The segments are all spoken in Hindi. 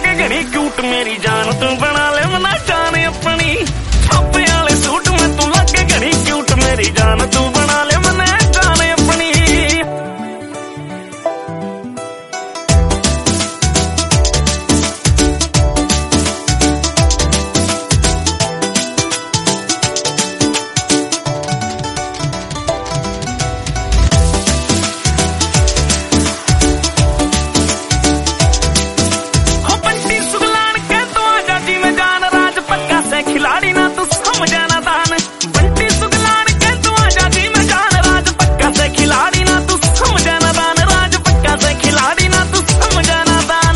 लगे घनी क्यूट मेरी जान तू बना ले मना जान अपनी। छापे वाले सूट में तू लगे घनी क्यूट मेरी जान तू बना ले मना जान अपनी। खिलाड़ी ना तू समझाना दान बंटी सुगलान के तू आजादी में जान राज पक्का से खिलाड़ी ना तू समझाना दान राज पक्का से खिलाड़ी ना तू समझाना दान।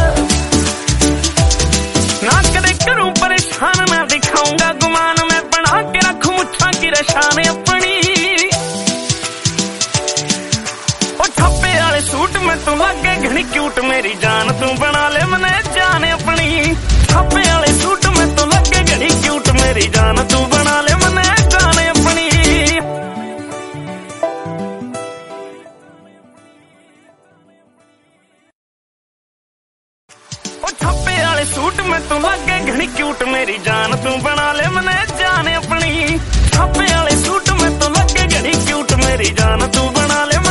ना कदे करूं परेशान ना दिखाऊंगा गुमान मैं बना के रखूं मुच्छा की रशान अपनी। ओ ठप्पे वाले सूट में तू लगे घनी क्यूट मेरी जान तू बना ले मने जान अपनी। ठप्पे वाले सूट में तू लगे घनी क्यूट मेरी जान तू बना ले मने जान अपनी। ओ ठप्पे वाले सूट में तू लगे घनी क्यूट मेरी जान तू बना ले मने जान अपनी। ठप्पे वाले सूट में तू लगे घनी क्यूट मेरी जान तू बना ले